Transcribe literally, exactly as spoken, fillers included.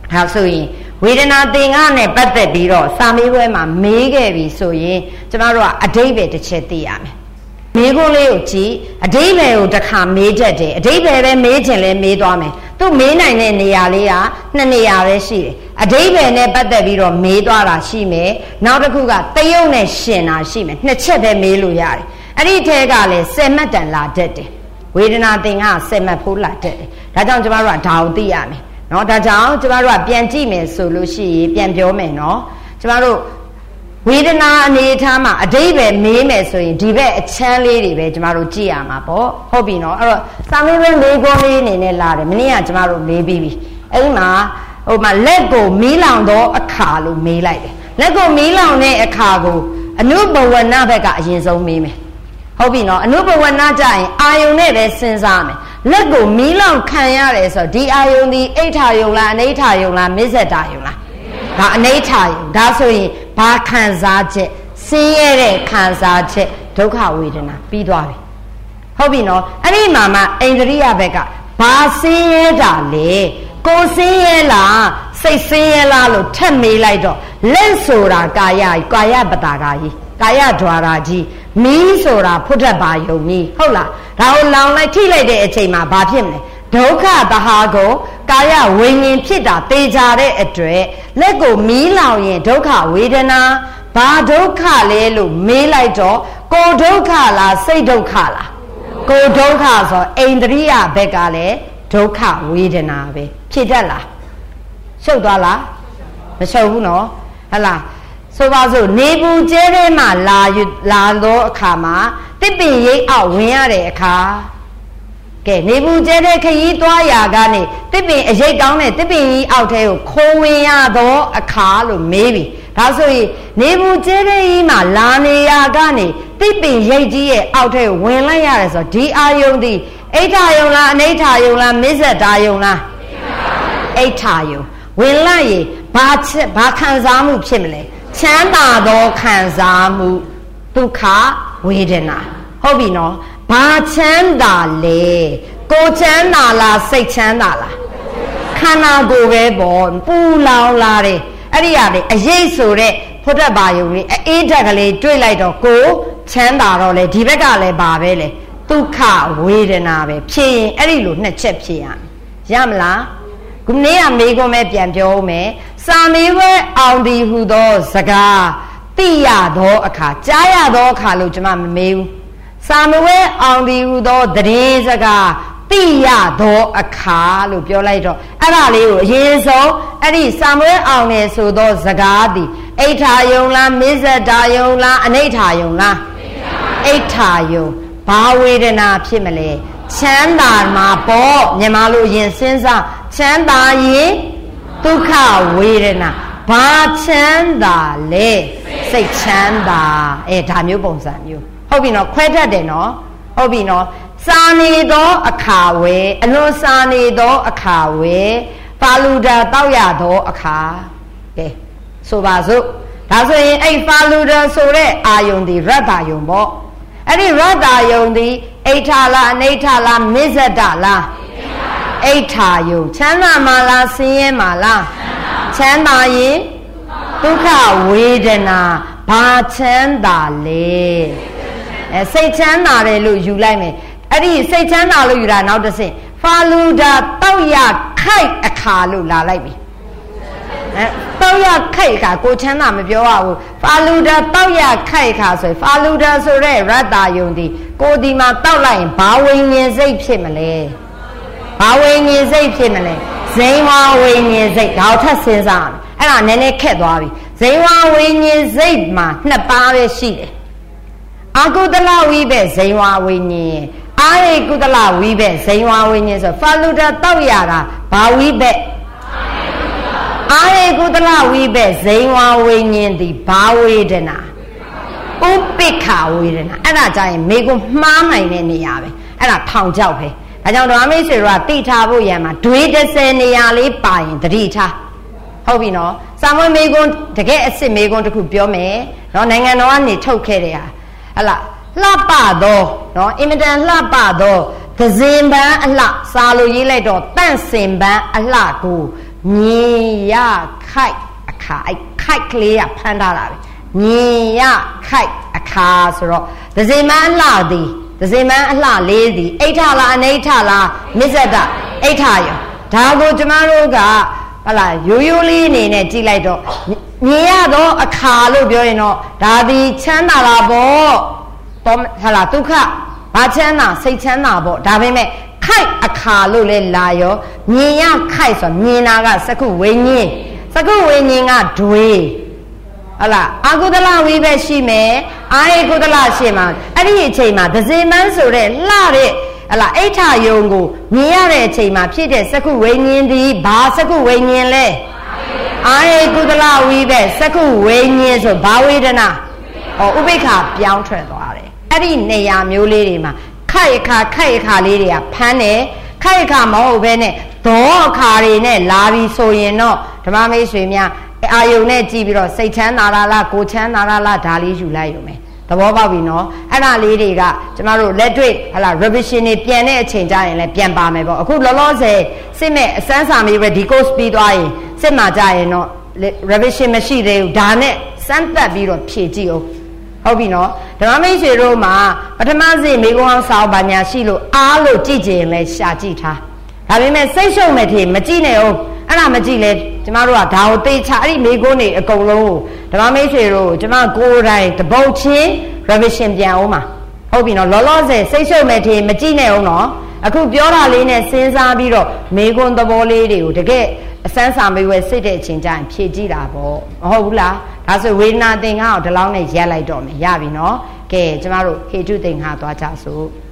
ဒါဆိုရင်ဝေဒနာသင်္ကနဲ့ပတ်သက်ပြီးတော့စာမေးပွဲမှာမေးခဲ့ပြီဆိုရင်ကျမတို့ကအဓိပ္ပာယ်တစ်ချက်သိရမယ်မေးခွန်းလေးကိုကြည့်အဓိပ္ပာယ်ကိုတစ်ခါမေးတတ်တယ်အဓိပ္ပာယ်ပဲမေးချင်လဲမေးသွားမယ်သူမေးနိုင်တဲ့နေရာလေးကနှစ်နေရာပဲရှိတယ်အဓိပ္ပာယ်နဲ့ပတ်သက်ပြီးတော့မေးသွားတာရှိမယ်နောက်တစ်ခုကတရုပ်နဲ့ရှင်တာရှိမယ်နှစ်ချက်ပဲမေးလို့ရတယ်အဲ့ဒီထဲကလည်းဆယ်မှတ်တန်လာတတ်တယ်ဝေဒနာသင်္ကဆယ်မှတ်ဖို့လာတတ်တယ်ဒါကြောင့်ကျမတို့ကဒါကိုသိရမယ်နော်ဒါကြောင့်ကျမတို့ကပြန်ကြည့်မယ်ဆိုလို့ရှိရင်ပြန်ပြောမယ်နော်ကျမတို့ဝေဒနာအနေထားမှာအဓိပ္ပာယ်မေးမယ်ဆိုရင်ဒီဘက်အချမ်းလေးတွေပဲကျမတို့ကြည့်ရမှာပေါ့ဟုတ်ပြီနော်အဲ့တော့စာမေးပွဲမေးခွန်းလေးအနေနဲ့လာတယ်မနေ့ကကျမတို့မေးပြီးပြီအဲ့ဒီမှာဟိုမှာလက်ကိုမီးလောင်သောအခါလို့မေးလိုက်တယ်လက်ကိုမီးလောင်တဲ့အခါကိုအနုဘဝနာဘက်ကအရင်ဆုံးမေးမယ်ဟုတ်ပြီနော်အနုဘဝနာကြရင်အာယုန်နဲ့ပဲစဉ်းစားမယ်လက်ကိုမီးလောင်ခံရတယ်ဆိုတော့ဒီအာယုန်ဒီအိဋ္ဌာယုံလားအနိဋ္ဌာယုံလားမစ္ဆတာယုံလားဒါအနိဋ္ဌာယုံဒါဆိုရင်ဘာခံစားချက်ဆင်းရဲတဲ့ခံစားချက်ဒုက္ခဝေဒနာပြီးသွားပြီဟုတ်ပြီနော်အဲ့ဒီမှာမှအိန္ဒြိယဘက်ကဘာဆင်းရဲတာလဲကိုဆင်းရဲလားစိတ်ဆင်းရဲလားလို့ထပ်မေးလိုက်တော့လက်ဆိုတာကာယကာယပတာရာကြီးကာယဓာရာကြီးမီးဆိုတာဖုဒ္ဓဘာယုံကြီးဟုတ်လားဒါကိုလောင်လိုက်ထိလိုက်တဲ့အချိန်မှာဘာဖြစ်မလဲဒုက္ခသဟာကိုကာယဝိညာဉ်ဖြစ်တာတေချာတဲ့အတွက်လက်ကိုမီးလောင်ရင်ဒုက္ခဝေဒနာဘာဒုက္ခလဲလို့မေးလိုက်တော့ကိုဒုက္ခလားစိတ်ဒုက္ခလားကိုဒုက္ခဆိုအိန္ဒြိယဘက်ကလည်းဒုက္ခဝေဒနာပဲဖြစ်တတ်လားရှုပ်သွားလားမရှုပ်ဘူးနော်ဟတ်လားဆိုပါစို့နေပူကျဲထဲမှာလာလာတော့အခါမှာတစ်ပင်ရိပ်အောက်ဝင်ရတဲ့အခါကဲနေပူကျဲတဲ့ခရီးသွားရာကနေတစ်ပင်အရိပ်ကောင်းတဲ့တစ်ပင်ကြီးအောက်ထဲကိုခိုးဝင်ရတော့အခါလို့မေးပြီဒါဆိုရင်နေပူကျဲတဲ့ကြီးမှာလာနေရာကနေတစ်ပင်ရိပ်ကြီးရဲ့အောက်ထဲကိုဝင်လိုက်ရတယ်ဆိုတော့ဒီအာယုန်ဒီအိဋ္ဌာယုံလားအနိဋ္ဌာယုံလားမစ္ဆတာယုံလားအိဋ္ဌာယုံဝင်လိုက်ရင်ဘာချက်ဘာခံစားမှုဖြစ်မလဲချမ်းသာသောခံစားမှုဒုက္ခဝေဒနာဟုတ်ပြီနော်ဘာချမ်းသာလဲကိုချမ်းသာလားစိတ်ချမ်းသာလားခန္ဓာကိုယ်ပဲပေါ့ပူလောင်လာတယ်အဲ့ဒီရတယ်အရေးဆိုတဲ့ဖုဒ္ဓဘာယုံလေးအေးဓာတ်ကလေးတွေ့လိုက်တော့ကိုချမ်းသာတော့လေဒီဘက်ကလည်းဘာပဲလေဒုက္ခဝေဒနာပဲဖြစ်ရင်အဲ့ဒီလိုနှစ်ချက်ဖြစ်ရမယ်ရမလားခုနေ့ကမေးခွန်းပဲပြန်ပြောဦးမယ်စာမေးပွဲအောင်ဒီဟူသောစကားသိရသောအခါကြားရသောအခါလို့ကျွန်မမမေးဘူးစာမေးပွဲအောင်ဒီဟူသောသတင်းစကားသိရသောအခါလို့ပြောလိုက်တော့အဲ့ဒါလေးကိုအရင်ဆုံးအဲ့ဒီစာမေးပွဲအောင်နေဆိုသောစကားသည်အိဋ္ဌာယုံလားမစ္ဆတာယုံလားအနိဋ္ဌာယုံလားအိဋ္ဌာယုံဘာဝေဒနာဖြစ်မလဲချမ်းသာမှာပေါ့မြန်မာလိုရင်စဉ်းစားချမ်းသာရင်ဒုက္ခဝေဒနာဘာချမ်းသာလဲစိတ်ချမ်းသာအဲဒါမျိုးပုံစံမျိုးဟုတ်ပြီနော်ခွဲတတ်တယ်နော်ဟုတ်ပြီနော်စာနေသောအခါဝဲအလွန်စာနေသောအခါဝဲပါလူတာတောက်ရသောအခါကဲဆိုပါစို့ဒါဆိုရင်အဲ့ပါလူတာဆိုတဲ့အာယုန်ဒီရတ္တယုံပေါ့အဲ့ဒီရတ္တယုံဒီအိဋ္ဌာလားအနိဋ္ဌာလားမစ္ဆတလားအိဋ္ဌာယုံချမ်းသာမှာလားဆင်းရဲမှာလားချမ်းသာရင်ဒုက္ခဝေဒနာဘာချမ်းသာလဲအဲစိတ်ချမ်းသာတယ်လို့ယူလိုက်မယ်အဲ့ဒီစိတ်ချမ်းသာလို့ယူတာနောက်တစ်ဆင့်ဖာလူဒါတောက်ရခိုက်အခါလို့လာလိုက်ပြီအဲတောက်ရခိုက်အခါကိုချမ်းသာမပြောရဘူးဖာလူဒါတောက်ရခိုက်အခါဆိုဖာလူဒါဆိုတဲ့ရတ္တယုံဒီကိုဒီမှာတောက်လိုက်ရင်ဘာဝိညာဉ်စိတ်ဖြစ်မလဲဘာဝိညာဉ်စိတ်ဖြစ်မလဲဇိမ်ဝဝိညာဉ်စိတ်ဒါကိုထပ်စဉ်းစားရမယ်အဲ့ဒါနည်းနည်းခက်သွားပြီဇိမ်ဝဝိညာဉ်စိတ်မှာနှစ်ပါးပဲရှိတယ်အာကုသလဝိဘက်ဇိမ်ဝဝိညာဉ်အာရိကုသလဝိဘက်ဇိမ်ဝဝိညာဉ်ဆိုဖာလူတာတောက်ရတာဘာဝိဘက်အာရိကုသလဝိဘက်ဇိမ်ဝဝိညာဉ်ဒီဘာဝေဒနာဥပိ္ပခဝေဒနာအဲ့ဒါကြရင်မိကိုမှားနိုင်တဲ့နေရာပဲအဲ့ဒါထောင်ချောက်ပဲဒါကြောင့်ဓမ္မမိတ်ဆွေတို့ကတိထားဖို့ရမှာဒွေတစ်ဆယ်နေရာလေးပါရင်တတိထားဟုတ်ပြီနော်စာမွေးမိကွန်းတကယ်အစ်စ်မိကွန်းတစ်ခုပြောမယ်နော်နိုင်ငံတော်ကနေထုတ်ခဲ့တဲ့ဟာဟလာလှပသောနော်အင်မတန်လှပသောသဇင်ပန်းအလှစာလို့ရေးလိုက်တော့တန့်စင်ပန်းအလှကိုညီရခိုက်အခါအဲ့ခိုက်ကလေးကဖမ်းထားတာပဲညီရခိုက်အခါဆိုတော့ဒဇင်မအလှသည်ဒဇင်မအလှလေးသည်အိဋ္ဌလားအနိဋ္ဌလားမစ္ဆဒအိဋ္ဌယောဒါကိုကျမတို့ကဟလာရိုးရိုးလေးအနေနဲ့ကြည့်လိုက်တော့မြင်ရတော့အခါလို့ပြောရင်တော့ဒါသည်ချမ်းသာတာပေါ့တော့ဟလာဒုက္ခဘာချမ်းသာစိတ်ချမ်းသာပေါ့ဒါပေမဲ့ခိုက်အခါလို့လဲလာရောမြင်ရခိုက်ဆိုမြင်တာကစကုဝိညာဉ်စကုဝိညာဉ်ကဒွေဟလာအာကုသလဝိပဲရှိမယ်အာယေကုသလရှိမှာအဲ့ဒီအချိန်မှာဒဇင်မန်းဆိုတဲ့လှတဲ့ဟလာအိဋ္ဌယုံကိုမြင်ရတဲ့အချိန်မှာဖြစ်တဲ့စကုဝိညာဉ်ဒီဘာစကုဝိညာဉ်လဲအာယေကုသလဝိပဲစကုဝိညာဉ်ဆိုဘာဝေဒနာဟောဥပိ္ပခာပြောင်းထွက်သွားတယ်အဲ့ဒီနေရာမျိုးလေးတွေမှာခိုက်အခါခိုက်အခါလေးတွေကဖမ်းတယ်ခိုက်အခါမဟုတ်ဘဲနဲ့ဒေါအခါတွေနဲ့လာပြီးဆိုရင်တော့ဓမ္မမိတ်ဆွေများအာယုံနဲ့ကြည့်ပြီးတော့စိတ်ချမ်းသာတာလားကိုယ်ချမ်းသာတာလားဒါလေးယူလိုက်ရုံပဲသဘောပေါက်ပြီနော်အဲ့ဒါလေးတွေကကျမတို့လက်တွေ့ဟလာ revision တွေပြန်တဲ့အချိန်ကျရင်လည်းပြန်ပါမယ်ပေါ့အခုလောလောဆယ်စစ်မဲ့အစမ်းစာမေးပဲဒီ course ပြီးသွားရင်စစ်မှာကြရင်တော့ revision မရှိသေးဘူးဒါနဲ့စမ်းသပ်ပြီးတော့ဖြည့်ကြည့်အောင်ဟုတ်ပြီနော်ဓမ္မမိတ်ဆွေတို့မှာပထမစဉ်မိကုံအောင်စာအုပ်ပါညာရှိလို့အားလို့ကြည့်ကြရင်လည်းရှာကြည့်ထားဒါပေမဲ့စိတ်ရှုံမဲ့ထေမကြည့်နဲ့အောင်အဲ့ဒါမကြည့်လဲကျမတို့ကဒါကိုသိချအဲ့ဒီမိကုံနေအကုန်လုံးကိုဓမ္မမိတ်ဆွေတို့ကျမကိုယ်တိုင်တပုတ်ချင်း revision ပြန်အောင်ပါဟုတ်ပြီနော်လောလောဆယ်စိတ်ရှုံမဲ့ထေမကြည့်နဲ့အောင်နော်အခုပြောတာလေးနဲ့စဉ်းစားပြီးတော့မိကုံသဘောလေးတွေကိုတကယ်အစမ်းစာမေးဝဲစစ်တဲ့အချိန်ကျရင်ဖြည့်ကြည့်တာပေါ့မဟုတ်ဘူးလားဒါဆိုဝေဒနာသင်္ခါကိုဒီလောက်နဲ့ရက်လိုက်တော့မယ်ရပြီနော်ကဲကျမတို့ဟေတုသင်္ခါသွားကြစို့